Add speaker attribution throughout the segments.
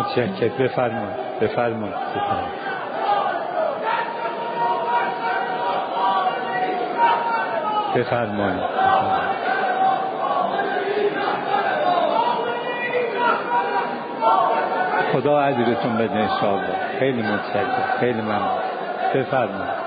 Speaker 1: متشکرم. بفرمایید. خدا اجرتون بده انشاءالله. خیلی متشکرم. خیلی ممنون. بفرمایید.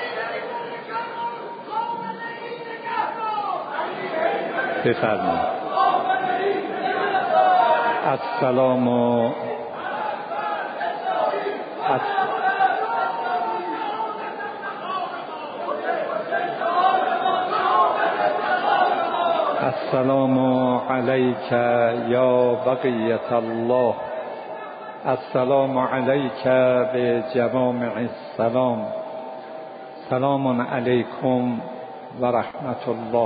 Speaker 1: السلام علیک یا بقیة الله. السلام علیک بجوامع السلام. سلام علیکم و رحمت الله.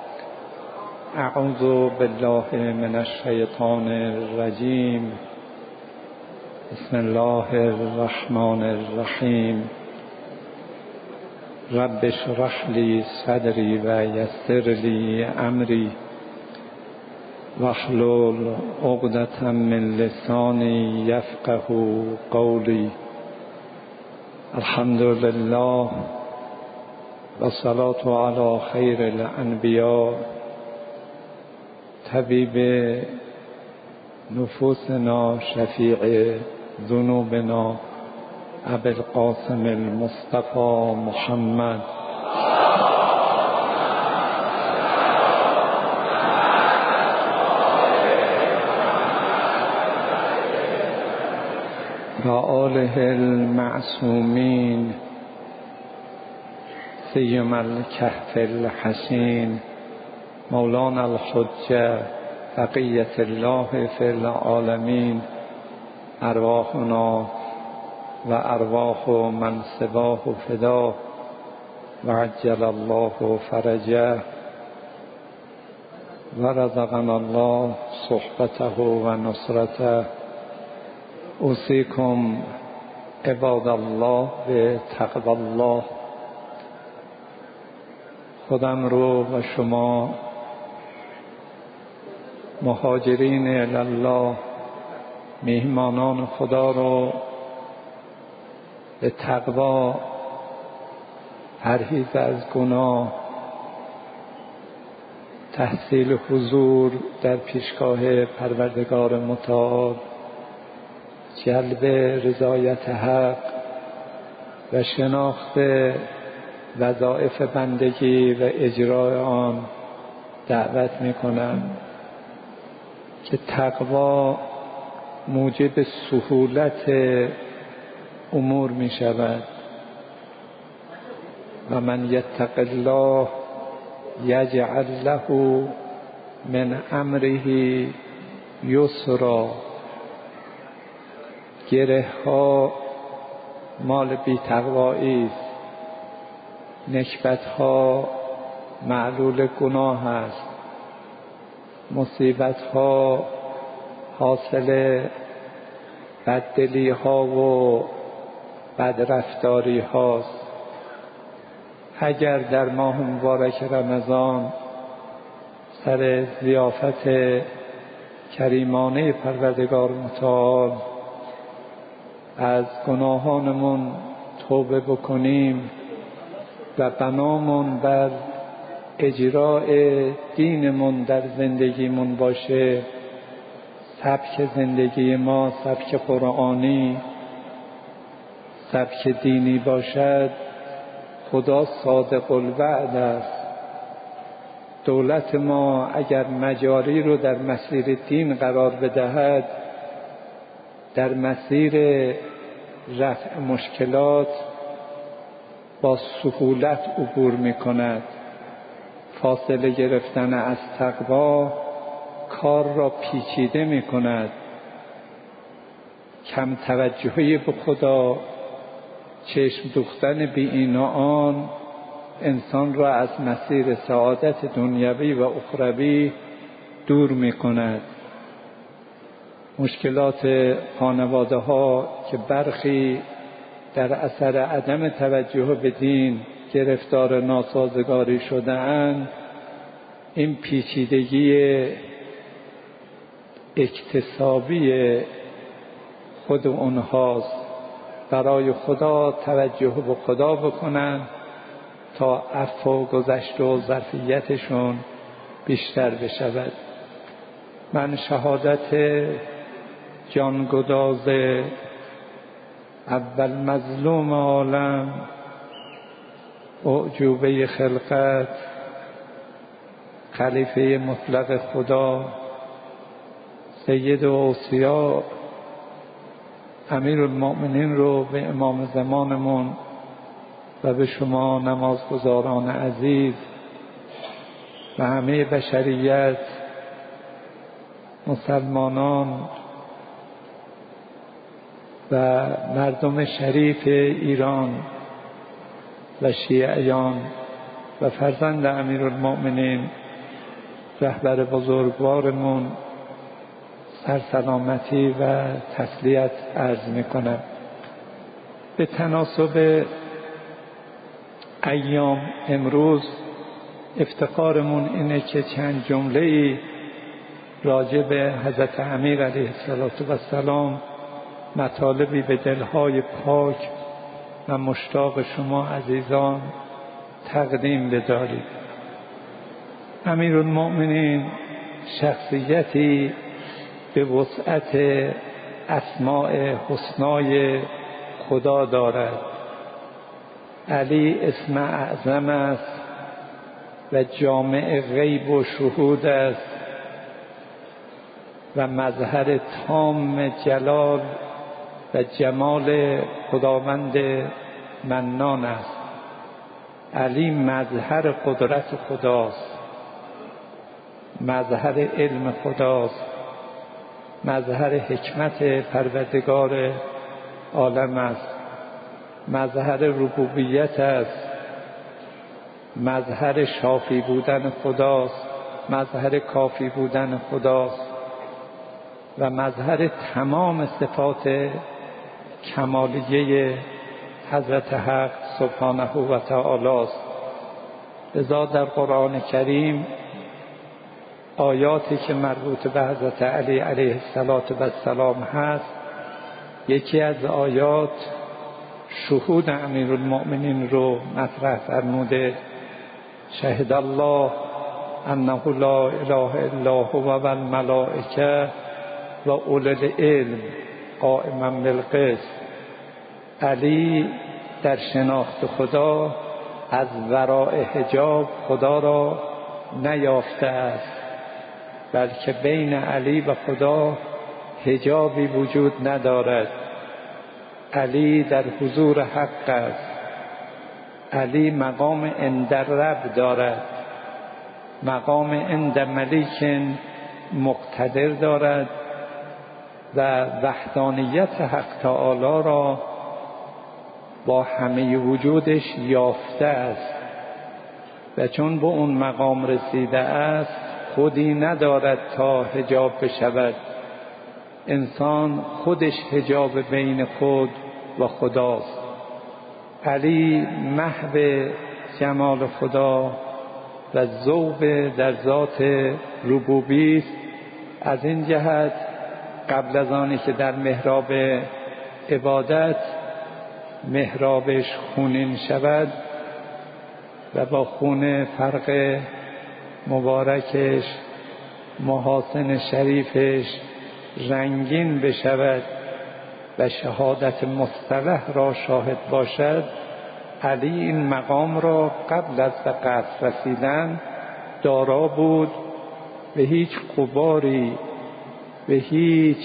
Speaker 1: اعوذ بالله من الشیطان الرجیم. بسم الله الرحمن الرحیم. رب اشرح لی صدری و یسر لی امری واحلل عقدة من لسانی یفقهوا قولی. الحمد لله والصلاة علی خیر الانبیاء طبیب نفوسنا شفیع ذنوبنا ابی القاسم المصطفى محمد و آله المعصومین سیم الکهف الحسین مولانا الحجة بقیة الله فی العالمین. ارواحنا و ارواح من سواه فدا و عجل الله فرجه و رزقنا الله صحبته و نصرته. اوصیکم عباد الله به تقوی الله. خودم رو و شما مهاجرین الله میهمانان خدا رو به تقوا، پرهیز از گناه، تحصیل حضور در پیشگاه پروردگار متعال، جلب رضایت حق و شناخت وظایف بندگی و اجرای آن دعوت می‌کنم که تقوا موجب سهولت امور می شود. و من یتق الله یجعل له من امره یسرا. گره ها مال بی تقوایی است. نکبت ها معلول گناه است. مصیبت ها حاصل بددلی ها و بدرفتاری هاست. اگر در ماه مبارک رمضان سر ضیافت کریمانه پروردگار متعال از گناهانمون توبه بکنیم و بنامون بر اجرای دینمون در زندگیمون باشه، سبک زندگی ما سبک قرآنی، سبک دینی باشد، خدا صادق الوعد است. دولت ما اگر مجاری رو در مسیر دین قرار بدهد، در مسیر رفع مشکلات با سهولت عبور می کند. فاصله گرفتن از تقوا کار را پیچیده می کند. کم توجهی به خدا، چشم دوختن بی این و آن انسان را از مسیر سعادت دنیوی و اخروی دور می کند. مشکلات خانواده ها که برخی در اثر عدم توجه به دین گرفتار ناسازگاری شده اند، این پیچیدگی اکتسابی خود اونهاست. برای خدا توجه به خدا بکنن تا عفو و گذشت و ظرفیتشون بیشتر بشود. من شهادت جانگداز اول مظلوم عالم، اعجوبه خلقت، خلیفه مطلق خدا، سید اوصیا، امیرالمؤمنین رو به امام زمانمون و به شما نمازگزاران عزیز و همه بشریت، مسلمانان و مردم شریف ایران و شیعیان و فرزند امیرالمؤمنین رهبر بزرگوارمون سرسلامتی و تسلیت عرض میکنم. به تناسب ایام امروز افتخارمون اینه که چند جمله‌ای راجع به حضرت امیر علیه السلام مطالبی به دلهای پاک و مشتاق شما عزیزان تقدیم بدارید. امیرالمؤمنین شخصیتی به وسعت اسماء حسنای خدا دارد. علی اسم اعظم است و جامع غیب و شهود است و مظهر تام جلال و جمال خداوند منان است. علی مظهر قدرت خداست، مظهر علم خداست، مظهر حکمت پروردگار عالم است، مظهر ربوبیت است، مظهر شافی بودن خداست، مظهر کافی بودن خداست و مظهر تمام صفات کمالیه حضرت حق سبحانه و تعالی است. لذا در قرآن کریم آیاتی که مربوط به حضرت علی علیه السلام هست، یکی از آیات شهود امیرالمؤمنین رو مطرح فرموده: شهد الله انه لا اله الا هو و الملائکه و اولو العلم قائما بالقسط. علی در شناخت خدا از وراء حجاب خدا را نیافته است، بلکه بین علی و خدا حجابی وجود ندارد. علی در حضور حق است. علی مقام عند رب دارد، مقام عند ملیک مقتدر دارد و وحدانیت حق تعالی را با همه وجودش یافته است و چون به اون مقام رسیده است خودی ندارد تا حجاب بشود. انسان خودش حجاب بین خود و خداست. علی محو جمال خدا و ذوق در ذات ربوبی است. از این جهت قبل از آنی که در محراب عبادت محرابش خونین شود و با خون فرق مبارکش محاسن شریفش رنگین بشود و شهادت مصطلح را شاهد باشد، علی این مقام را قبل از به قصد رسیدن دارا بود. به هیچ غباری، به هیچ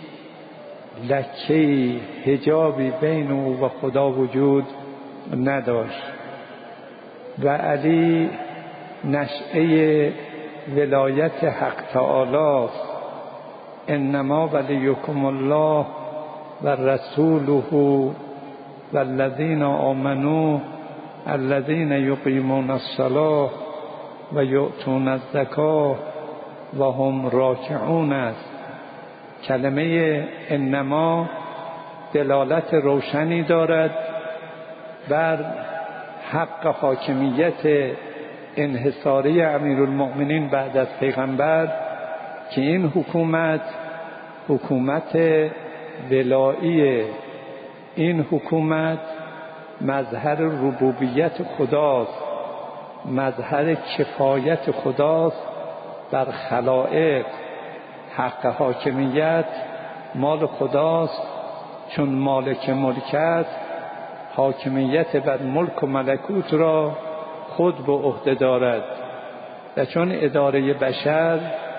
Speaker 1: لکه‌ای حجابی بین او و خدا وجود نداشت و علی نشأه ولایت حق تعالی است. انما ولیکم الله و رسوله والذین آمنوا الذین یقیمون الصلاة و یؤتون الزکاة و هم راکعون است. کلمه انما دلالت روشنی دارد بر حق حاکمیت انحصاری امیرالمؤمنین بعد از پیغمبر که این حکومت ولایی این حکومت مظهر ربوبیت خداست، مظهر کفایت خداست بر خلائق. حق حاکمیت مال خداست، چون مالک ملک است حاکمیت بر ملک و ملکوت را خود به عهده دارد و چون اداره بشر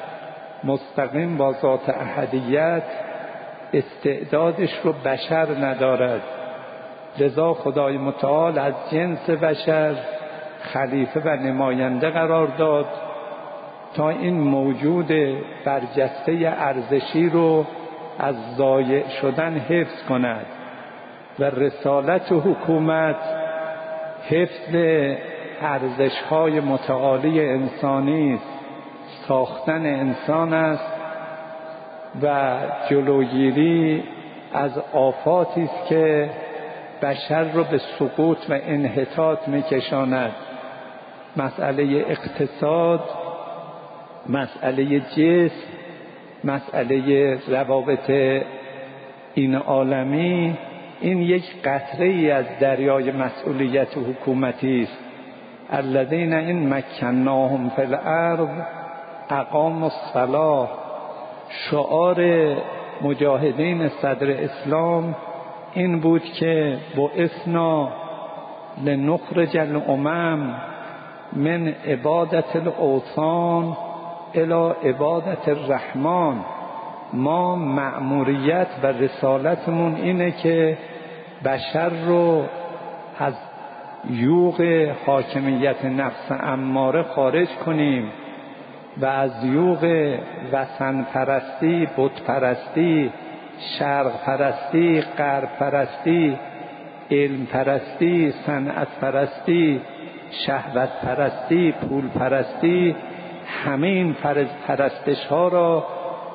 Speaker 1: مستقیم با ذات احدیت استعدادش رو بشر ندارد، لذا خدای متعال از جنس بشر خلیفه و نماینده قرار داد تا این موجود برجسته ارزشی رو از ضایع شدن حفظ کند و رسالت و حکومت حفظ ارزش‌های متعالی انسانی است، ساختن انسان است و جلوگیری از آفاتی است که بشر رو به سقوط و انحطاط می‌کشاند. مسئله اقتصاد، مسئله جسم، مسئله روابط این عالمی، این یک قطره‌ای از دریای مسئولیت حکومتی است. الذین ان مکناهم فی الارض اقاموا الصلاة. شعار مجاهدین صدر اسلام این بود که بعثنا لنخرج الامم من عبادت الاوثان الی عبادت الرحمن. ما مأموریت و رسالتمون اینه که بشر رو از یوغ حاکمیت نفس اماره خارج کنیم و از یوغ وثن پرستی، بت پرستی، شرق پرستی، غرب پرستی، علم پرستی، صنعت پرستی، شهوت پرستی، پول پرستی، همه این پرستش ها را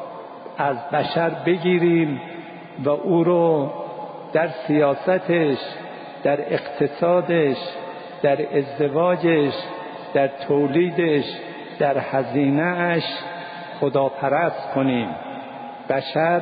Speaker 1: از بشر بگیریم و او رو در سیاستش، در اقتصادش، در ازدواجش، در تولیدش، در هزینه‌اش خداپرست کنیم. بشر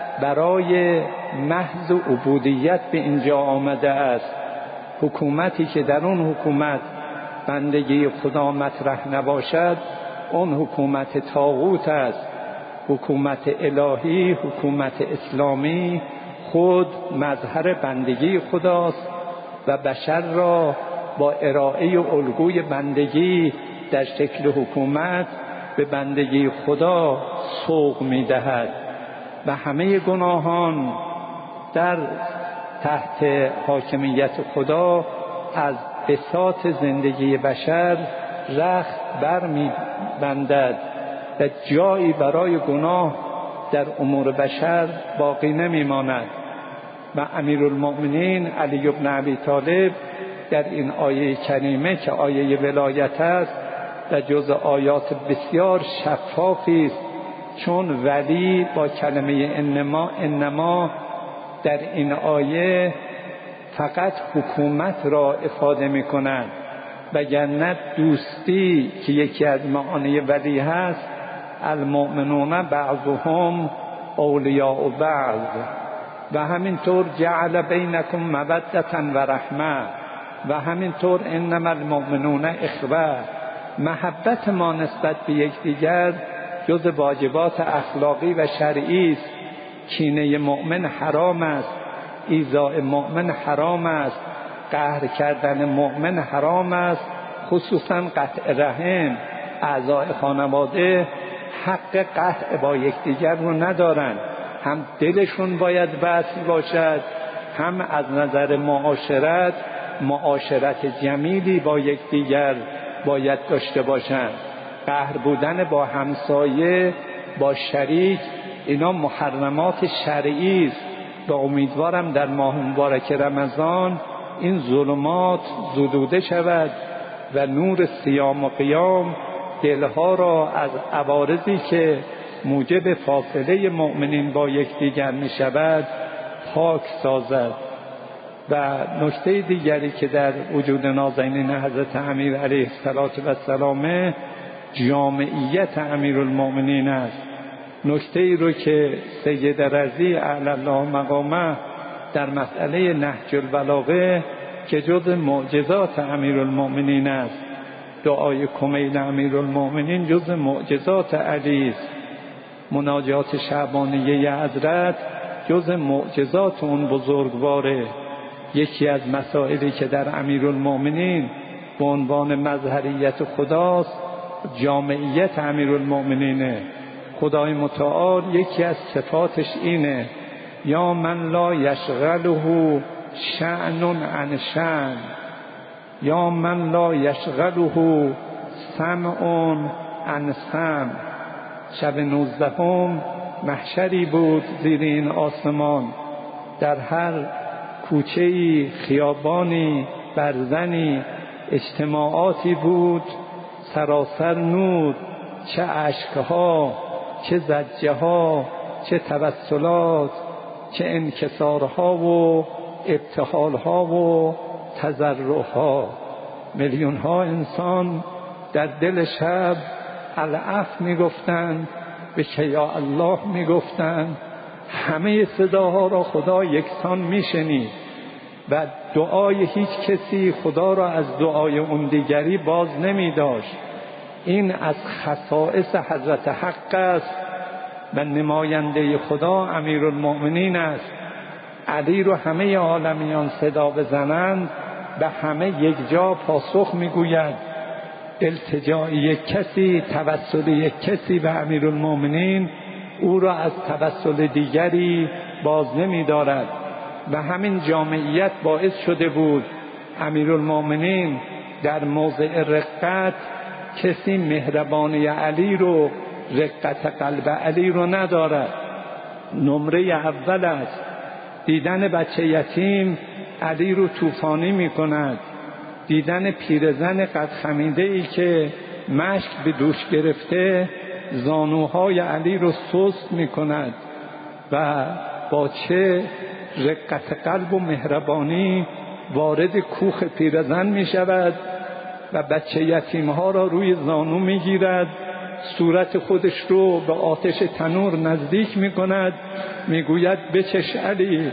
Speaker 1: برای محض عبودیت به اینجا آمده است. حکومتی که در اون حکومت بندگی خدا مطرح نباشد اون حکومت طاغوت است. حکومت الهی، حکومت اسلامی خود مظهر بندگی خداست و بشر را با ارائه الگوی بندگی در شکل حکومت به بندگی خدا سوق می‌دهد و همه گناهان در تحت حاکمیت خدا از بساط زندگی بشر رخت بر می‌بندد و جایی برای گناه در امور بشر باقی نمی‌ماند. و امیرالمؤمنین علی بن ابی طالب در این آیه کریمه که آیه ولایت است و جز آیات بسیار شفافی است، چون ولی با کلمه انما در این آیه فقط حکومت را افاده می کند، وگرنه دوستی که یکی از معانی ولی هست، المؤمنون بعضهم اولیاء بعض، و همینطور جعل بینکم مودة و رحمه، و همینطور انما المؤمنون اخوه. محبت ما نسبت به یکدیگر جز واجبات اخلاقی و شرعی است. کینه مؤمن حرام است، ایذاء مؤمن حرام است، قهر کردن مؤمن حرام است، خصوصا قطع رحم. اعضای خانواده حق قطع با یکدیگر رو ندارند، هم دلشون باید وصل باشد، هم از نظر معاشرت جمیلی با یکدیگر باید داشته باشند. قهر بودن با همسایه، با شریک، اینا محرمات شرعی است و امیدوارم در ماه مبارک رمضان این ظلمات زدوده شود و نور صیام و قیام دلها را از عوارضی که موجب فاصله مؤمنین با یکدیگر می شود پاک سازد. و نکته دیگری که در وجود نازنین حضرت امیر علیه السلام جامعیت امیرالمؤمنین است. نکته ای رو که سید رضی اعلی الله مقامه در مسئله نهج البلاغه که جز معجزات امیرالمؤمنین است، دعای کمیل امیرالمؤمنین جز معجزات علی است، مناجات شعبانیه حضرت جز معجزات اون بزرگواره. یکی از مسائلی که در امیرالمؤمنین به عنوان مظهریت خداست، جامعیت امیرالمؤمنینه. خدای متعال یکی از صفاتش اینه: یا من لا یشغله شأن عن شأن، یا من لا یشغله سمع عن سمع. شب 19 محشری بود زیر این آسمان، در هر کوچه‌ای، خیابانی، برزنی اجتماعاتی بود، سراسر نور، چه اشکها، چه زجرها، چه توسلات، چه انکسارها و ابتهالها و تضرعها. میلیون‌ها انسان در دل شب العفو میگفتند، به که یا الله میگفتند. همه صداها را خدا یکسان میشنید و دعای هیچ کسی خدا را از دعای اون دیگری باز نمیداشت. این از خصائص حضرت حق است و نماینده خدا امیرالمؤمنین است. علی رو همه عالمیان صدا بزنند به همه یک جا پاسخ میگوید. التجاء یک کسی، توسل یک کسی به امیرالمؤمنین او را از توسل دیگری باز نمی دارد و همین جامعیت باعث شده بود امیرالمؤمنین در موضع رقت کسی مهربانی علی رو، رقت قلب علی رو ندارد. نمره اول است دیدن بچه یتیم علی رو طوفانی می کند، دیدن پیرزن قد خمیده ای که مشک به دوش گرفته زانوهای علی رو سست می کند و با چه رقت قلب و مهربانی وارد کوخ پیرزن می شود و بچه یتیمها را روی زانو می گیرد، صورت خودش رو به آتش تنور نزدیک می کند، می گوید بچش علی،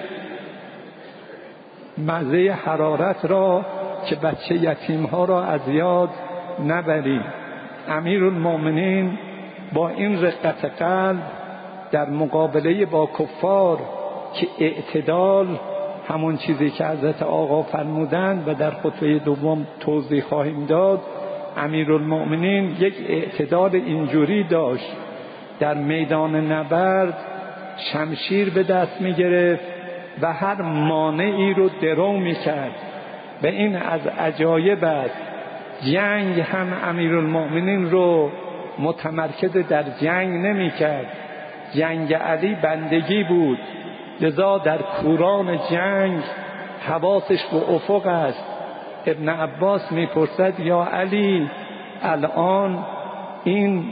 Speaker 1: مزه حرارت را که بچه یتیمها را از یاد نبری. امیرالمؤمنین با این رقت قلب در مقابله با کفار که اعتدال، همون چیزی که حضرت آقا فرمودند و در خطبه دوم توضیح خواهیم داد، امیرالمؤمنین یک اعتدال اینجوری داشت. در میدان نبرد شمشیر به دست می گرفت و هر مانعی رو درو می کرد و این از عجایب است. جنگ هم امیرالمؤمنین رو متمرکز در جنگ نمی کرد. جنگ علی بندگی بود، لذا در کوران جنگ حواسش به افق است. ابن عباس میپرسد یا علی، الان این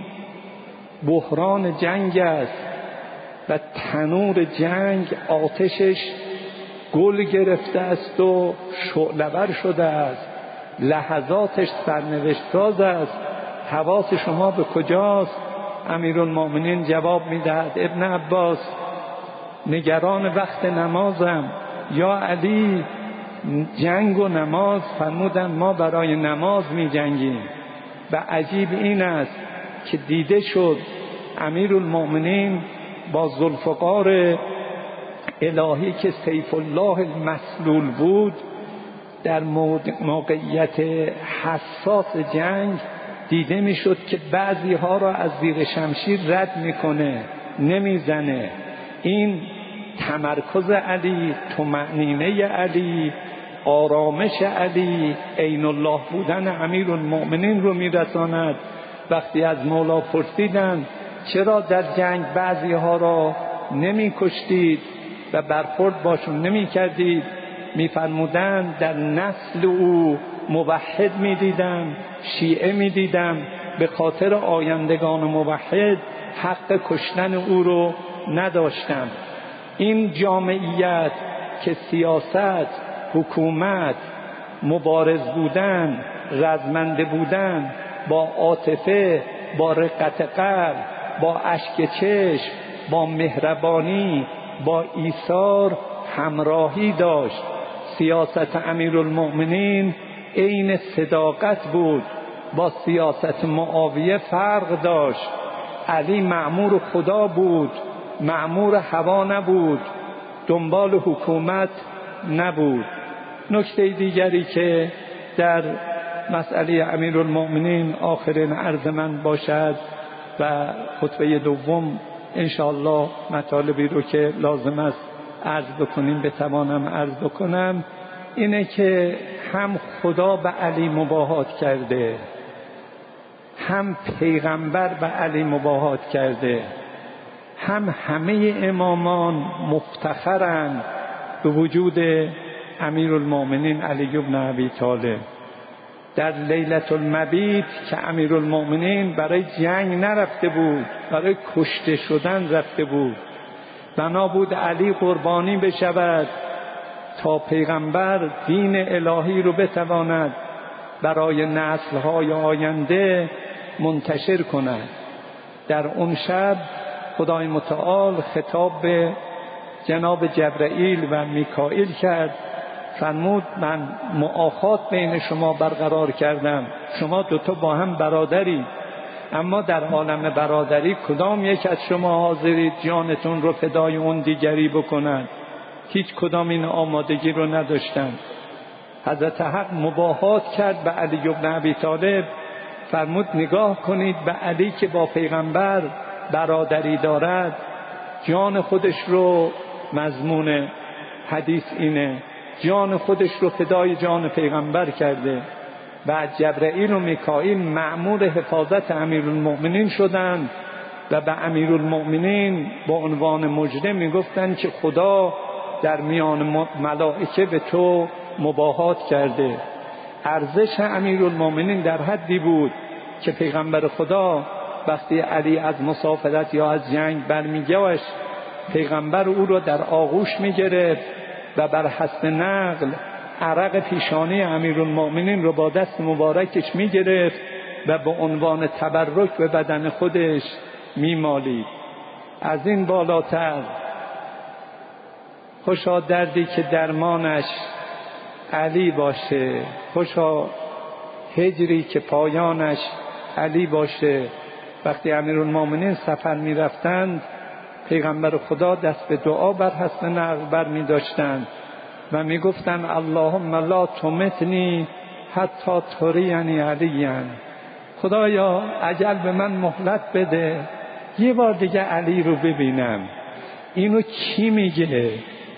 Speaker 1: بحران جنگ است و تنور جنگ آتشش گل گرفته است و شعله‌ور شده است، لحظاتش سرنوشت ساز است، حواس شما به کجاست؟ امیرالمؤمنین جواب میدهد ابن عباس، نگران وقت نمازم. یا علی، جنگ و نماز؟ فرمودند ما برای نماز می جنگیم. و عجیب این است که دیده شد امیرالمؤمنین با ذوالفقار الهی که سیف الله المسلول بود در موقعیت حساس جنگ دیده می شد که بعضی ها را از زیر شمشیر رد میکنه، نمیزنه. این تمرکز علی، طمأنینه علی، آرامش علی، عین الله بودن امیرالمؤمنین رو میرساند. وقتی از مولا پرسیدند چرا در جنگ بعضی ها را نمی کشتید و برخورد باشون نمی کردید، میفرمودند در نسل او موحد می دیدم، شیعه می دیدم، به خاطر آیندگان موحد حق کشتن او رو نداشتم. این جامعیت که سیاست، حکومت، مبارز بودن، رزمنده بودن، با عاطفه، با رقت قلب، با اشک چشم، با مهربانی، با ایثار همراهی داشت. سیاست امیرالمؤمنین عین صداقت بود، با سیاست معاویه فرق داشت. علی مأمور خدا بود، مأمور هوا نبود، دنبال حکومت نبود. نکته دیگری که در مسئله امیرالمؤمنین آخرین عرض من باشد و خطبه دوم انشاءالله مطالبی رو که لازم است عرض بکنیم بتوانم عرض بکنم، اینه که هم خدا به علی مباهات کرده، هم پیغمبر به علی مباهات کرده، هم همه امامان مفتخرند به وجود امیرالمؤمنین علی بن ابی طالب. در لیلة المبیت که امیرالمؤمنین برای جنگ نرفته بود، برای کشته شدن رفته بود، بنا بود علی قربانی بشود تا پیغمبر دین الهی رو بتواند برای نسل‌های آینده منتشر کند. در اون شب خدای متعال خطاب به جناب جبرائیل و میکائیل کرد، فرمود من مؤاخات بین شما برقرار کردم، شما دوتا با هم برادرید، اما در عالم برادری کدام یک از شما حاضرید جانتون رو فدای اون دیگری بکنند؟ هیچ کدام این آمادگی رو نداشتند. حضرت حق مباهات کرد به علی بن ابی طالب، فرمود نگاه کنید به علی که با پیغمبر برادری دارد، جان خودش رو، مضمون حدیث اینه، جان خودش رو فدای جان پیغمبر کرده. بعد جبرائیل و میکائیل مأمور حفاظت امیرالمؤمنین شدند و به امیرالمؤمنین با عنوان مجرم میگفتند که خدا در میان ملائکه به تو مباهات کرده. ارزش امیرالمؤمنین در حدی بود که پیغمبر خدا وقتی علی از مسافرت یا از جنگ برمیگشت، پیغمبر او را در آغوش میگرفت و بر حسب نقل عرق پیشانی امیرالمؤمنین رو با دست مبارکش میگرفت و به عنوان تبرک به بدن خودش میمالید. از این بالاتر خوشا دردی که درمانش علی باشه، خوشا هجری که پایانش علی باشه. وقتی امیرالمؤمنین سفر می رفتند، پیغمبر خدا دست به دعا بر حسب نقل بر می داشتند و می گفتند اللهم لا تمتنی حتی ترینی علیاً، خدایا عجل به من مهلت بده یه بار دیگه علی رو ببینم. اینو کی میگه؟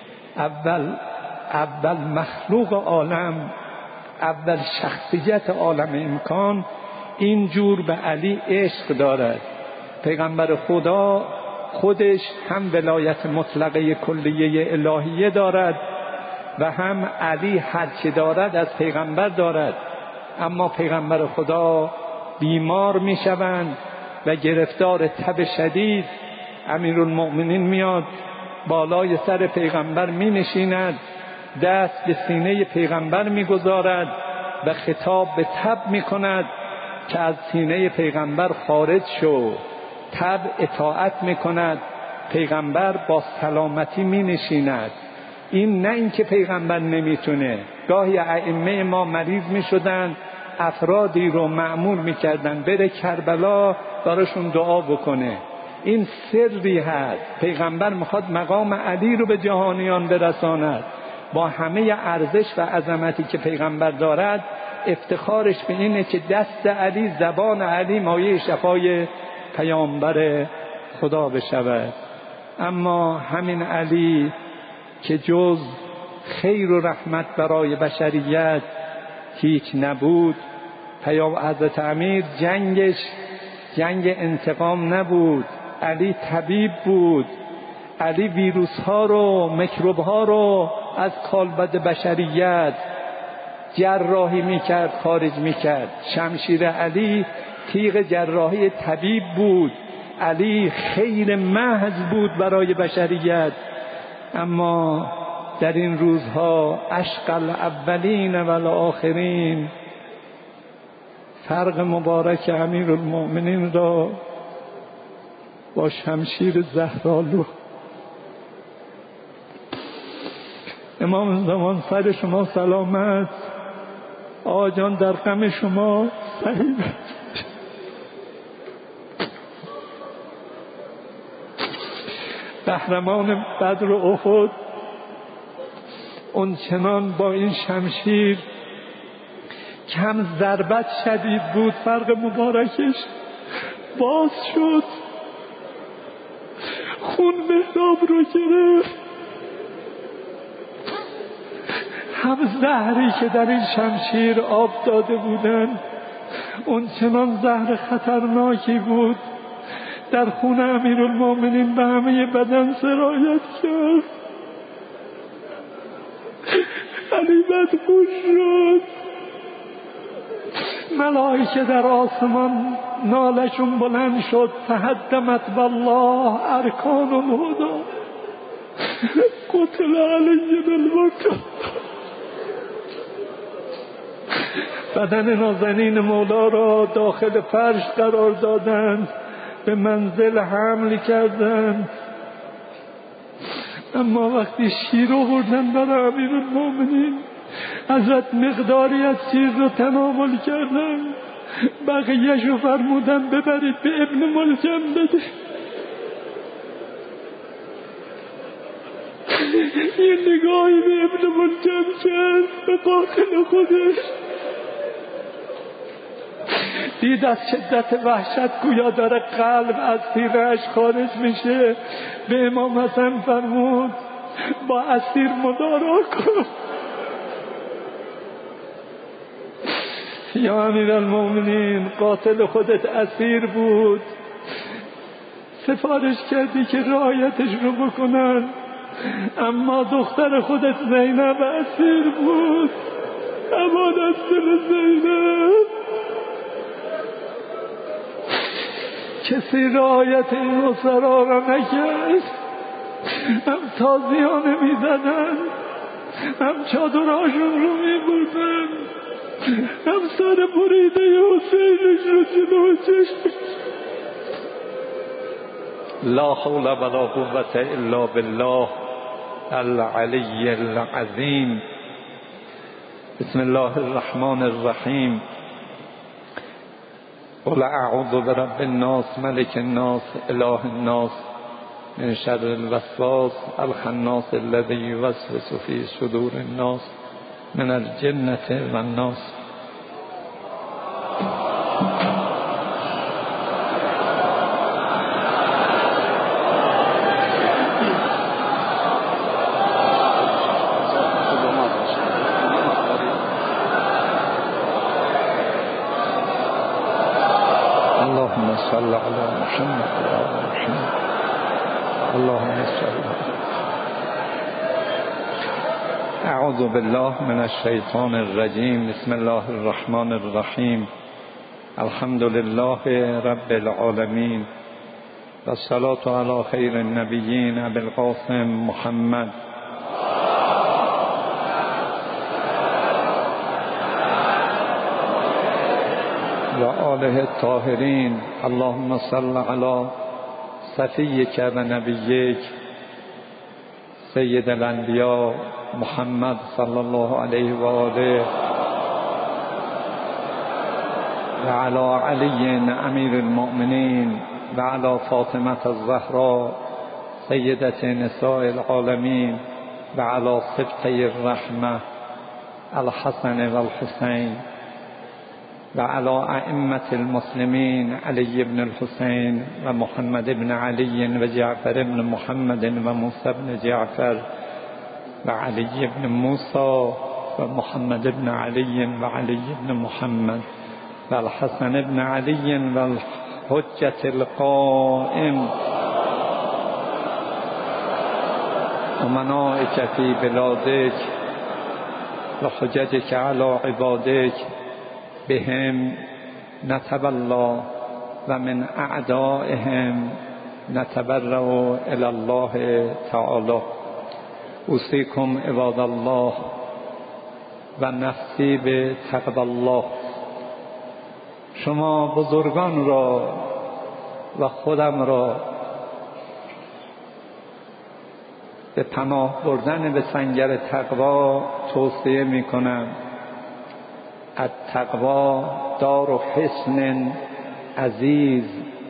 Speaker 1: اول مخلوق عالم، اول شخصیت عالم امکان اینجور به علی عشق دارد. پیغمبر خدا خودش هم ولایت مطلقه کلیه الهیه دارد و هم علی هرچی دارد از پیغمبر دارد. اما پیغمبر خدا بیمار میشوند و گرفتار تب شدید، امیرالمؤمنین میاد بالای سر پیغمبر می نشیند، دست به سینه پیغمبر می گذارد و خطاب به تب می کند که از سینه پیغمبر خارج شو. تب اطاعت می کند، پیغمبر با سلامتی می نشیند. این نه اینکه پیغمبر نمی تونه. گاهی ائمه ما مریض می شدن، افرادی رو مأمور می کردن بره کربلا براشون دعا بکنه. این سری هست. پیغمبر میخواد مقام علی رو به جهانیان برساند. با همه ارزش و عظمتی که پیغمبر دارد، افتخارش به اینه که دست علی، زبان علی مایه شفای پیامبر خدا بشود. اما همین علی که جز خیر و رحمت برای بشریت هیچ نبود، حضرت امیر جنگش جنگ انتقام نبود، علی طبیب بود. علی ویروس ها رو، میکروب ها رو از کالبد بشریت جراحی میکرد، خارج میکرد. شمشیر علی تیغ جراحی طبیب بود. علی خیر محض بود برای بشریت. اما در این روزها عشق الاولین و الاخرین فرق مبارک امیرالمؤمنین را با شمشیر زهرآلو. امام زمان سر شما سلامت. آقا جان در غم شما صحیح. قهرمان بدر و احد اون چنان با این شمشیر کم ضربت شدید بود، فرق مبارکش باز شد، خون مهراب رو گرفت. هم زهری که در این شمشیر آب داده بودن اون چنان زهر خطرناکی بود، در خون امیرالمومنین به همه بدن سرایت کرد. علی بدخوش شد. ملائکه در آسمان نالشون بلند شد، تهدمت بالله ارکان الهدی قتل علی بالمکان. بدن نازنین مولا را داخل فرش قرار دادند، به منزل حمل کردند. اما وقتی شیر آوردن برای امیرالمومنین، حضرت مقداری از چیز رو تناول کردن، بقیه‌ش رو فرمودن ببرید به ابن ملجم بده. یه نگاهی به ابن ملجم کرد، به قاتل خودش، دید از شدت وحشت گویا داره قلب از سینه‌اش خارج میشه. به امام حسن فرمود با اسیر مدارا کن. یا امیرالمومنین، قاتل خودت اسیر بود، سفارش کردی که رعایتش رو بکنن، اما دختر خودت زینب اسیر بود. امانت دل زینب، کسی رعایت این اسرا را نکرد. هم تازیانه می زدن، هم چادرهاشون رو می بردن، هم سر بریده حسینش رو جلو چشمش. لا حول ولا قوة الا بالله العلی العظیم. بسم الله الرحمن الرحیم. قل اعوذ برب الناس ملک الناس اله الناس من شر الوسواس الخناس الذی یوسوس فی صدور الناس من الجنة والناس. اللهم صل على محمد وعلى محمد. اللهم صل. اعوذ بالله من الشیطان الرجیم. بسم الله الرحمن الرحیم. الحمد لله رب العالمین و الصلاة علی خیر النبیین ابی القاسم محمد و آله الطاهرین. اللهم صل علی صفیک و نبیک سید الانبیاء محمد صلی الله علیه و آله و علی علی امیر المؤمنین و علی فاطمة الزهراء سیدة نساء العالمین و علی سبطی الرحمة الحسن و الحسین و علی ائمة المسلمین علی بن الحسین و محمد بن علی و جعفر بن محمد و موسی بن جعفر و علی بن موسی و محمد بن علی و علی بن محمد و الحسن بن علی و الحجة القائم و منائک فی بلادک و حججک علی عبادک بهم نتولا و من اعدائهم نتبرأ الی الله تعالی. اوصیکم عباد الله و نفسی به تقوی الله. شما بزرگان را و خودم را به پناه بردن به سنگر تقوا توصیه میکنم. التقوا دار حصن عزیز.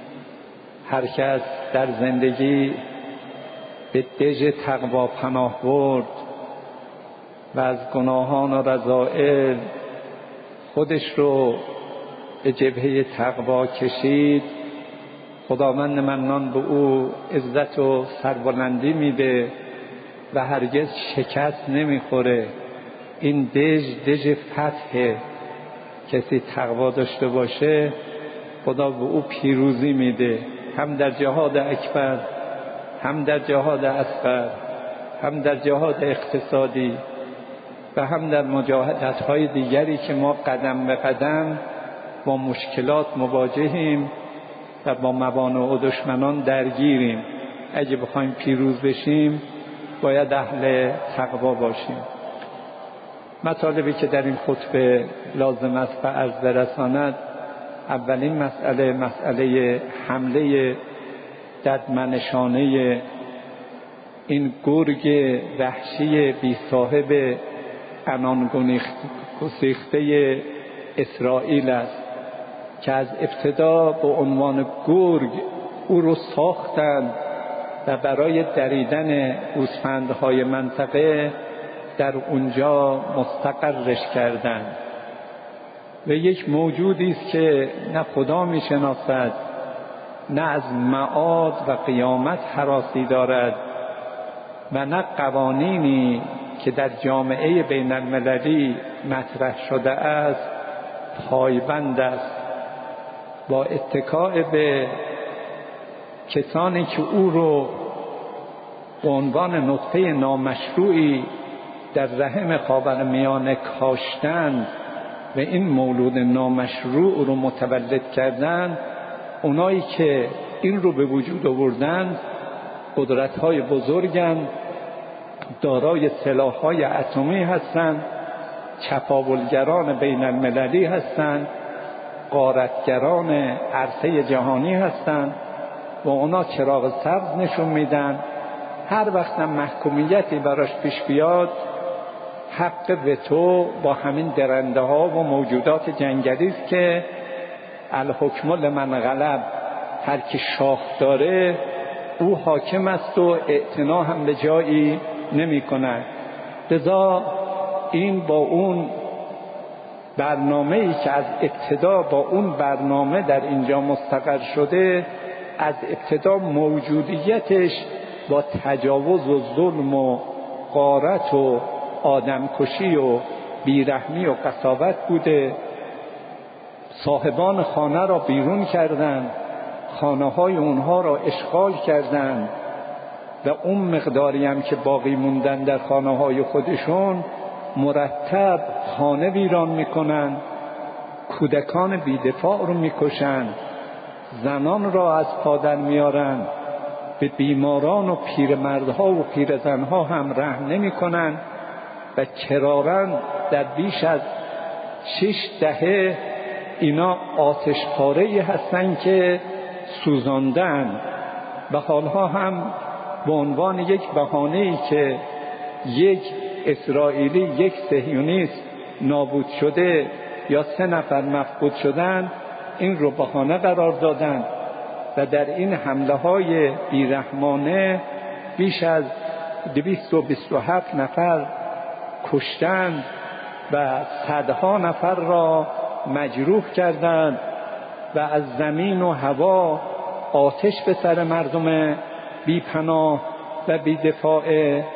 Speaker 1: هر کس در زندگی به دژ تقوا پناه برد و از گناهان و رذائل خودش رو به جبهه تقوا کشید، خداوند منان به او عزت و سربلندی میده و هرگز شکست نمیخوره. این دژ فتحه. کسی تقوا داشته باشه خدا به او پیروزی میده، هم در جهاد اکبر، هم در جهاد اصغر، هم در جهاد اقتصادی و هم در مجاهدت‌های دیگری که ما قدم به قدم با مشکلات مواجهیم و با موانع و دشمنان درگیریم. اگه بخوایم پیروز بشیم باید اهل تقوا باشیم. مطالبی که در این خطبه لازم است به عرض برساند، اولین مسئله حمله ددمنشانه این گرگ وحشی بی صاحب عنان گسیخته اسرائیل است که از ابتدا به عنوان گرگ او رو ساختند و برای دریدن گوسفندهای منطقه در اونجا مستقرش کردند. و یک موجودی است که نه خدا میشناسد، نه از معاد و قیامت هراسی دارد و نه قوانینی که در جامعه بین المللی مطرح شده است پایبند است. با اتکاء به کسانی که او رو به عنوان نطفه نامشروعی در رحم خاورمیانه کاشتند و این مولود نامشروع رو متولد کردند، اونایی که این رو به وجود آوردند قدرت‌های بزرگند، دارای سلاح‌های اتمی هستند، چپاولگران بین المللی هستند، غارتگران عرصه جهانی هستند و اونا چراغ سبز نشون میدن. هر وقت محکومیتی براش پیش بیاد حق وتو با همین درنده ها و موجودات جنگلی است که الحکم لمن غلب، هر کی شاخ داره او حاکم است و اعتنا هم به جایی نمی کند. لذا این با اون برنامه‌ای که از ابتدا با اون برنامه در اینجا مستقر شده، از ابتدا موجودیتش با تجاوز و ظلم و غارت و آدمکشی و بیرحمی و قساوت بوده. صاحبان خانه را بیرون کردند، خانه‌های اونها را اشغال کردند و اون مقداری هم که باقی موندن در خانه‌های خودشون مرتب خانه ویران میکنن، کودکان بیدفاع رو میکشن، زنان را از پادر میارن، به بیماران و پیرمردها و پیرزنها هم رحم نمیکنن و کرارن در بیش از 6 دهه اینا آتشپاره‌ای هستن که سوزاندن و حالها هم به عنوان یک بهانه‌ای که یک اسرائیلی، یک صهیونیست نابود شده یا 3 نفر مفقود شدن، این رو بهانه قرار دادن و در این حمله های بیرحمانه بیش از 227 نفر کشتند و صدها نفر را مجروح کردند و از زمین و هوا آتش به سر مردم بی‌پناه و بی‌دفاع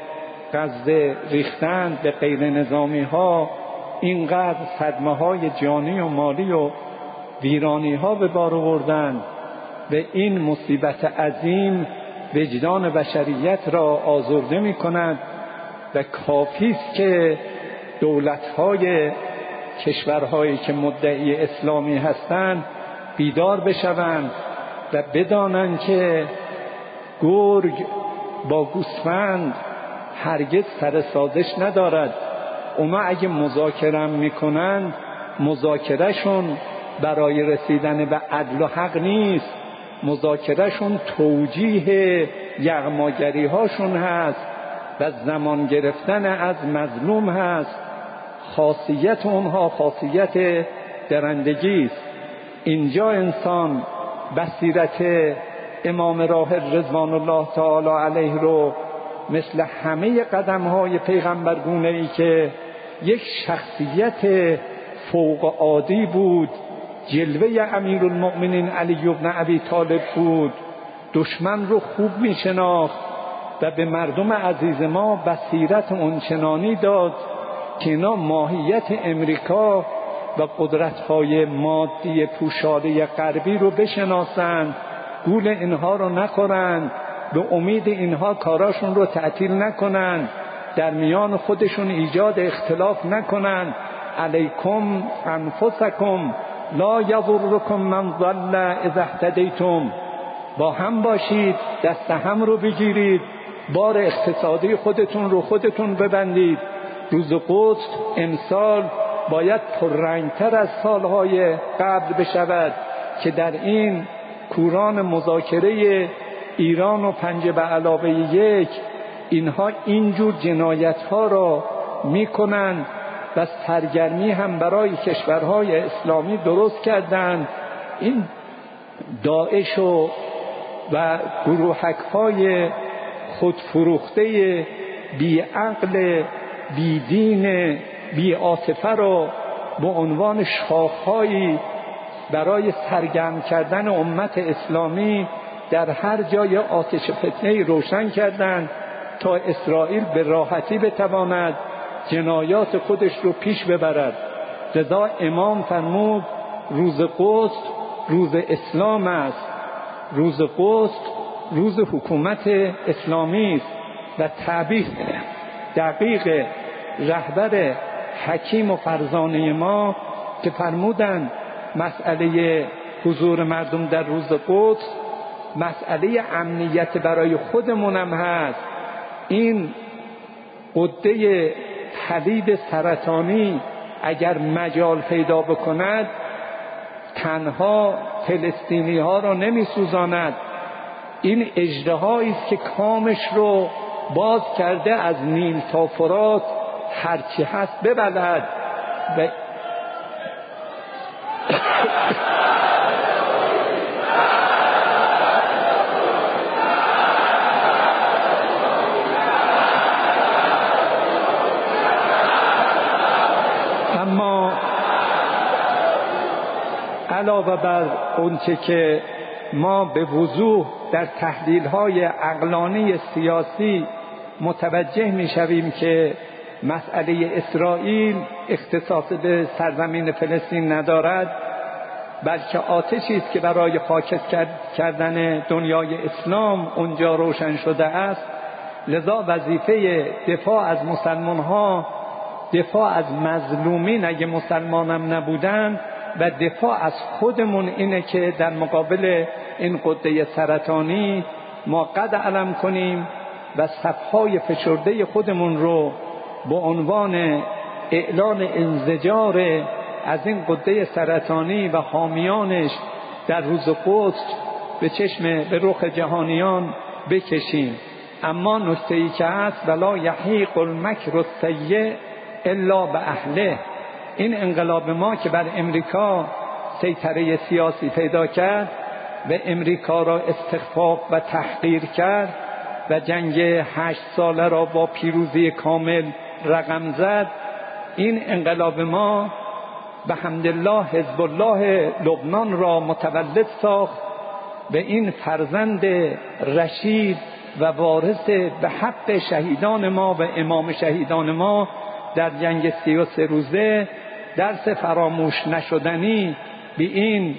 Speaker 1: غزه ریختند. به غیر نظامی ها اینقدر صدمه های جانی و مالی و ویرانی ها به بار آوردند و این مصیبت عظیم وجدان بشریت را آزرده می کند و کافی است که دولت‌های کشورهایی که مدعی اسلامی هستند بیدار بشوند و بدانند که گرگ با گوسفند هرگز سر سازش ندارد. اونا اگه مذاکره میکنند، مذاکرهشون برای رسیدن به عدل و حق نیست، مذاکرهشون توجیه یغماگری هاشون هست و زمان گرفتن از مظلوم هست. خاصیت اونها خاصیت درندگی است. اینجا انسان بصیرت امام راحل رضوان الله تعالی علیه رو مثل همه قدم‌های پیغمبرگونه‌ای که یک شخصیت فوق عادی بود، جلوه امیرالمؤمنین علی بن ابی طالب بود، دشمن رو خوب میشناخت و به مردم عزیز ما بصیرت اونچنانی داد که اینا ماهیت امریکا و قدرت‌های مادی پوشاده غربی رو بشناسند، گول اینها رو نخورند، به امید اینها کاراشون رو تعطیل نکنند، در میان خودشون ایجاد اختلاف نکنند. علیکم انفسکم لا یضرکم من ضل اذا اهتدیتم. با هم باشید، دست هم رو بگیرید، بار اقتصادی خودتون رو خودتون ببندید. روز قدس امسال باید پررنگتر از سالهای قبل بشود که در این کوران مذاکره ایران و 5+1 اینها اینجور جنایت‌ها را می‌کنند و سرگرمی هم برای کشورهای اسلامی درست کردند. این داعش و گروهک‌های خودفروخته بی‌عقل، بی‌دین، بی‌عاطفه را به عنوان شاخهایی برای سرگرم کردن امت اسلامی در هر جای آتش فتنه‌ای روشن کردند تا اسرائیل به راحتی بتواند جنایات خودش رو پیش ببرد. لذا امام فرمود روز قدس روز اسلام است، روز قدس روز حکومت اسلامی است و تعبیر دقیق رهبر حکیم و فرزانه ما که فرمودند مسئله حضور مردم در روز قدس مسئله امنیت برای خودمونم هست. این غده پلید سرطانی اگر مجال پیدا بکند تنها فلسطینی ها را نمی سوزاند. این اژدهایی است که کامش رو باز کرده از نیل تا فرات هرچی هست ببلد و اما علاوه بر اونچه که ما به وضوح در تحلیل‌های عقلانی سیاسی متوجه می‌شویم که مسئله اسرائیل اختصاص به سرزمین فلسطین ندارد، بلکه آتشی است که برای خاکس کردن دنیای اسلام اونجا روشن شده است. لذا وظیفه دفاع از مسلمان‌ها، دفاع از مظلومین اگه مسلمانم نبودن و دفاع از خودمون اینه که در مقابل این غده سرطانی ما قد علم کنیم و صفهای فشرده خودمون رو به عنوان اعلان انزجار از این غده سرطانی و حامیانش در روز قدس به رخ جهانیان بکشیم. اما نکته‌ای که هست ولا یحیق المکر السیء الا به اهله. این انقلاب ما که بر امریکا سیطره سیاسی پیدا کرد و امریکا را استخفاف و تحقیر کرد و جنگ 8 ساله را با پیروزی کامل رقم زد، این انقلاب ما به حمدالله حزب الله لبنان را متولد ساخت و این فرزند رشید و وارث به حق شهیدان ما و امام شهیدان ما در جنگ 33 روزه درس فراموش نشدنی به این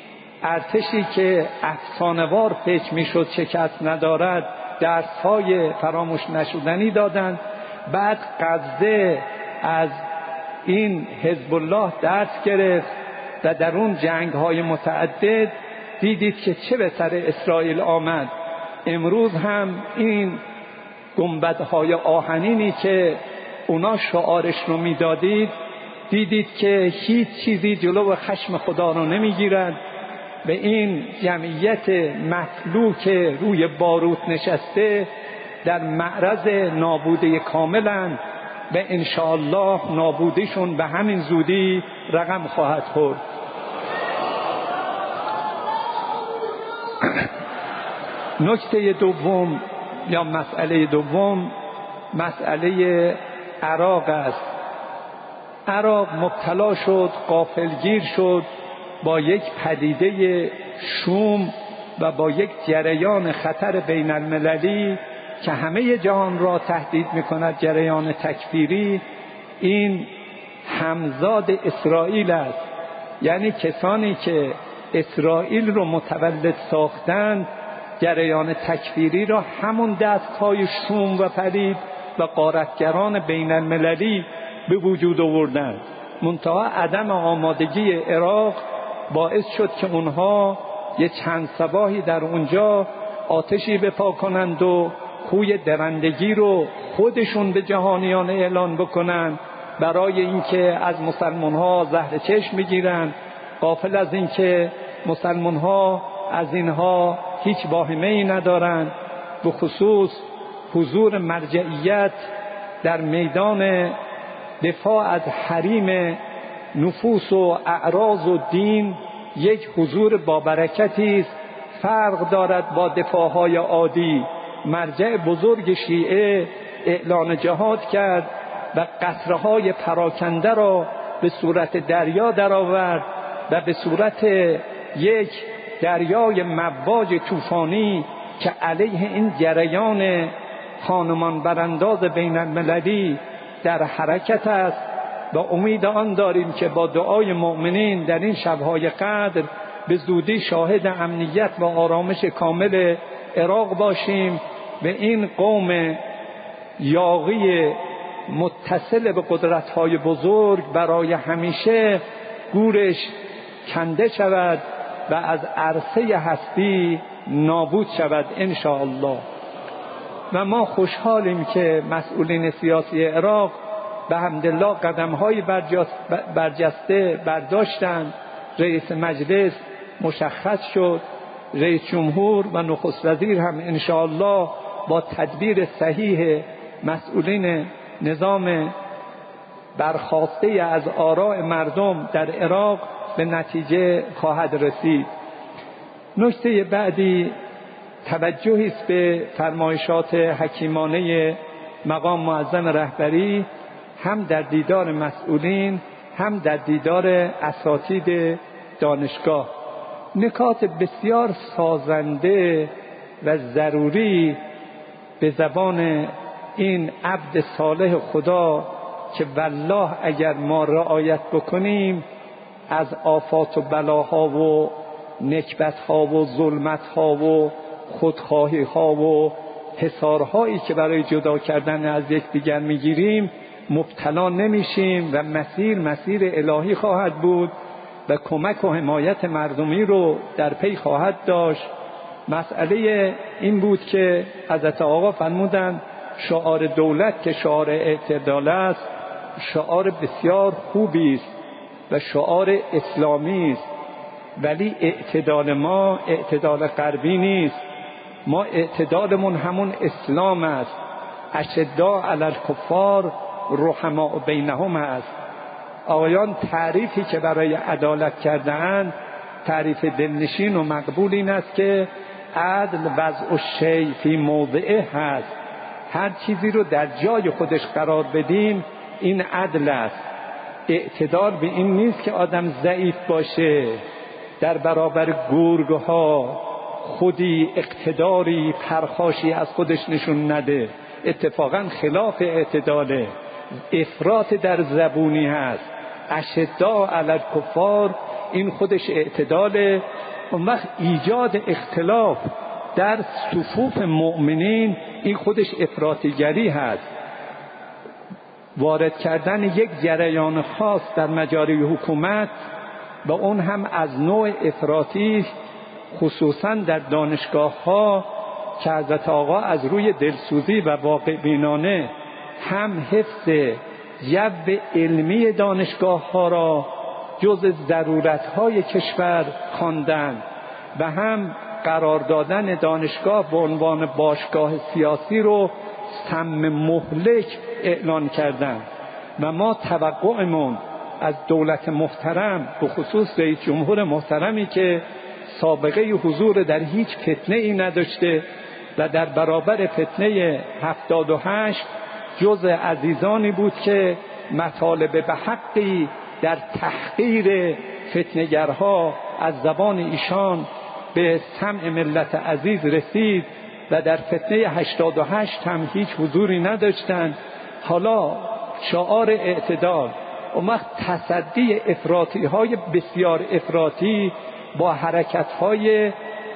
Speaker 1: ارتشی که افسانه‌وار فکر میشد شکست ندارد درس‌های فراموش نشدنی دادند. بعد غزه از این حزب الله درس گرفت و در اون جنگ‌های متعدد دیدید که چه به سر اسرائیل آمد. امروز هم این گنبدهای آهنینی که اونا شعارش رو میدادید دیدید که هیچ چیزی جلو خشم خدا رو نمیگیرد و این جمعیت مفلوک روی باروت نشسته در معرض نابودی کاملند و انشاءالله نابودیشون به همین زودی رقم خواهد خورد. نکته دوم یا مسئله دوم مسئله عراق است. عراق مبتلا شد، غافلگیر شد با یک پدیده شوم و با یک جریان خطر بین المللی که همه جهان را تهدید می‌کند، جریان تکفیری. این همزاد اسرائیل است، یعنی کسانی که اسرائیل رو متولد ساختند جریان تکفیری را همون دست‌های شوم و پلید و غارتگران بین المللی به وجود آوردند. منتها عدم آمادگی عراق باعث شد که اونها یه چند صباحی در اونجا آتشی بپا کنند و خوی درندگی رو خودشون به جهانیان اعلان بکنند، برای اینکه از مسلمان‌ها زهر چشم بگیرند، غافل از اینکه مسلمان‌ها از اینها هیچ واهمه‌ای ندارند. به خصوص حضور مرجعیت در میدان دفاع از حریم نفوس و اعراض و دین یک حضور با برکتی است، فرق دارد با دفاعهای عادی. مرجع بزرگ شیعه اعلان جهاد کرد و قطره‌های پراکنده را به صورت دریا درآورد و به صورت یک دریای مواج طوفانی که علیه این جریان خانمان برانداز بین المللی در حرکت است و امید آن داریم که با دعای مؤمنین در این شب‌های قدر به زودی شاهد امنیت و آرامش کامل عراق باشیم و این قوم یاغی متصل به قدرت‌های بزرگ برای همیشه گورش کنده شود و از عرصه هستی نابود شود انشاءالله. و ما خوشحالیم که مسئولین سیاسی عراق به حمدالله قدم‌های برجسته برداشتند. رئیس مجلس مشخص شد، رئیس جمهور و نخست وزیر هم انشاءالله با تدبیر صحیح مسئولین نظام برخاسته از آراء مردم در عراق به نتیجه خواهد رسید. نکته بعدی توجهی است به فرمایشات حکیمانه مقام معظم رهبری، هم در دیدار مسئولین هم در دیدار اساتید دانشگاه. نکات بسیار سازنده و ضروری به زبان این عبد صالح خدا که والله اگر ما رعایت بکنیم از آفات و بلاها و نکبتها و ظلمتها و خودخواهیها و حصارهایی که برای جدا کردن از یکدیگر میگیریم مبتلا نمیشیم و مسیر الهی خواهد بود و کمک و حمایت مردمی رو در پی خواهد داشت. مسئله این بود که حضرت آقا فرمودند شعار دولت که شعار اعتدال است شعار بسیار خوبی است و شعار اسلامی است، ولی اعتدال ما اعتدال غربی نیست. ما اعتدالمون همون اسلام است. اشداء علی الکفار رحماء بینهم است. آقایان تعریفی که برای عدالت کرده‌اند تعریف دلنشین و مقبول این است که عدل وضع الشیء فی موضعه هست. هر چیزی رو در جای خودش قرار بدیم این عدل است. اعتدال به این نیست که آدم ضعیف باشه در برابر گرگ‌ها خودی اقتداری پرخاشی از خودش نشون نده. اتفاقا خلاف اعتداله، افراط در زبونی هست. اشداء علی الکفار این خودش اعتداله. اون وقت ایجاد اختلاف در صفوف مؤمنین این خودش افراطیگری هست. وارد کردن یک جریان خاص در مجاری حکومت و اون هم از نوع افراطی، خصوصا در دانشگاه‌ها که حضرت آقا از روی دلسوزی و واقع بینانه هم حفظ جو علمی دانشگاه‌ها را جز ضرورت‌های کشور خواندند و هم قرار دادن دانشگاه به عنوان باشگاه سیاسی رو سم مهلک اعلان کردن و ما توقعمون از دولت محترم، به خصوص رئیس جمهور محترمی که سابقه حضور در هیچ فتنه ای نداشته و در برابر فتنه 78 جز عزیزانی بود که مطالب به حقی در تحقیر فتنه‌گرها از زبان ایشان به سمع ملت عزیز رسید و در فتنه 88 هم هیچ حضوری نداشتند. حالا شعار اعتدال، اون وقت تصدی افراطی‌های بسیار افراطی با حرکت‌های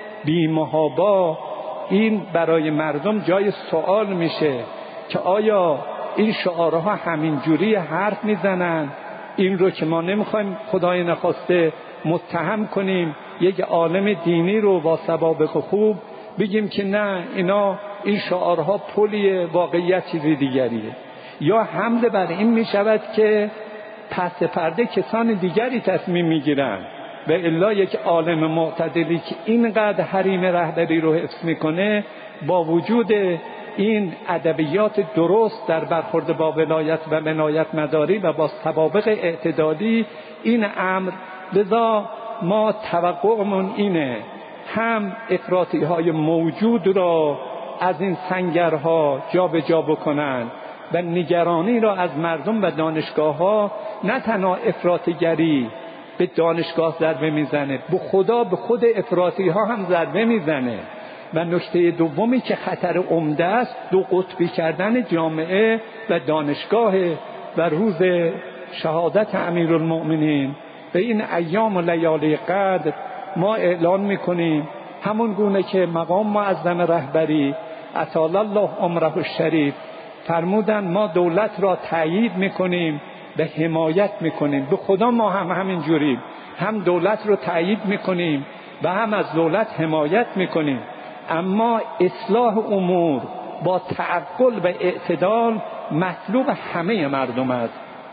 Speaker 1: بی‌محابا، این برای مردم جای سوال میشه که آیا این شعارها همینجوری حرف میزنن؟ این رو که ما نمیخوایم خدای نخواسته متهم کنیم یک عالم دینی رو با سوابق خوب، بگیم که نه این شعارها پلی واقعیت چیزی دیگریه، یا حمله بر این میشود که پس پرده کسان دیگری تصمیم میگیرن و الا یک عالم معتدلی که اینقدر حریم رهبری رو حفظ میکنه با وجود این ادبیات درست در برخورد با ولایت و ولایت مداری و با سوابق اعتدالی این امر، لذا ما توقعمون اینه هم افراطی های موجود را از این سنگرها جابجا بکنن و نگرانی را از مردم و دانشگاه ها، نه تنها افراطیگری به دانشگاه ضربه میزنه، به خدا به خود افراطی ها هم ضربه میزنه. و نکته دومی که خطر عمده است دو قطبی کردن جامعه و دانشگاه و روز شهادت امیرالمؤمنین به این ایام و لیالی قدر ما اعلان میکنیم همون گونه که مقام معظم رهبری اطال الله عمره الشریف فرمودن ما دولت را تأیید میکنیم و حمایت میکنیم. به خدا ما هم همین جوریم، هم دولت رو تأیید میکنیم و هم از دولت حمایت میکنیم، اما اصلاح امور با تعقل و اعتدال مطلوب همه مردم است.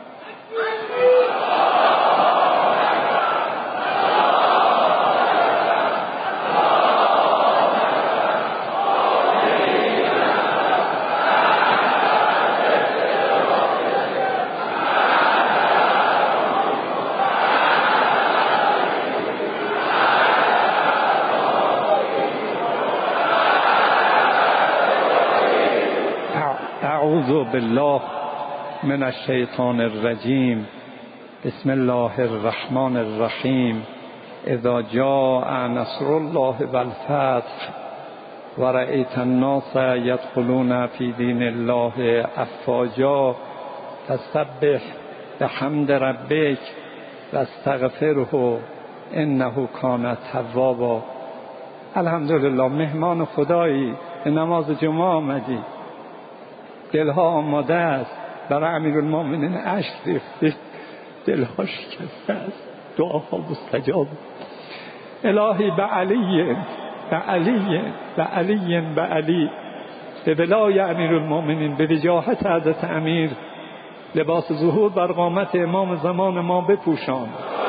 Speaker 1: اعوذ بالله من الشیطان الرجیم. بسم الله الرحمن الرحیم. اذا جاء نصر الله والفتح ورأیت الناس يدخلون في دین الله افواجا فسبح بحمد ربک واستغفره انه کان توابا. الحمدلله مهمان خدایی به نماز جمعه آمدی، دلها آماده است، برای امیرالمؤمنین اشک ریخته، دلها شکسته است، دعاها مستجاب. الهی به علی به علی به علی به علی، به ولای امیرالمؤمنین، به وجاهت حضرت امیر لباس ظهور بر قامت امام زمان ما بپوشان،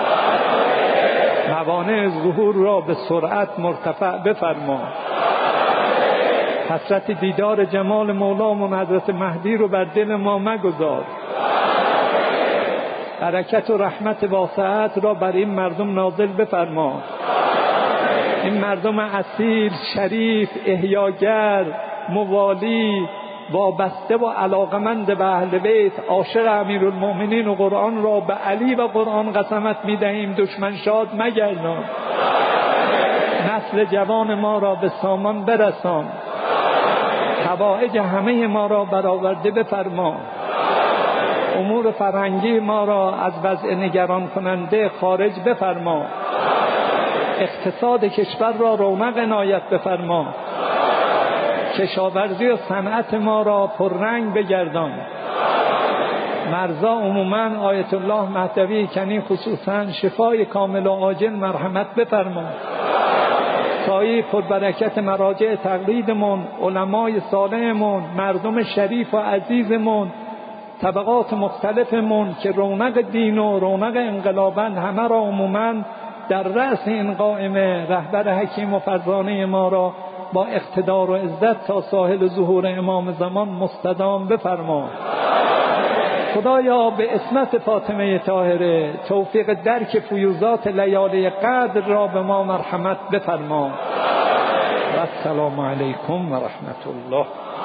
Speaker 1: موانع ظهور را به سرعت مرتفع بفرما، حسرت دیدار جمال مولامون حضرت مهدی رو بر دل ما مگذار، برکت و رحمت واسعت را بر این مردم نازل بفرما. این مردم اصیل، شریف، احیاگر، موالی، وابسته و علاقمند به اهل بیت، عاشق امیرالمؤمنین و قرآن را به علی و قرآن قسمت می‌دهیم دشمن شاد مگردان، نسل جوان ما را به سامان برسان، حوائج همه ما را برآورده بفرما، امور فرهنگی ما را از وضع نگران کننده خارج بفرما، اقتصاد کشور را رونق عنایت بفرما، کشاورزی و صنعت ما را پررنگ بگردان، مرزا عموما آیت الله مهدوی کنی خصوصا شفای کامل و عاجل مرحمت بفرما، سایه پربرکت مراجع تقلیدمون، علمای صالحمون، مردم شریف و عزیزمون، طبقات مختلفمون که رونق دین و رونق انقلابند، همه را عموما در رأس این قائمه رهبر حکیم و فرزانه ما را با اقتدار و عزت تا ساحل ظهور امام زمان مستدام بفرما. خدایا به عصمت فاطمه طاهره توفیق درک فیوزات لیالی قدر را به ما مرحمت بفرما. و السلام علیکم و رحمت الله.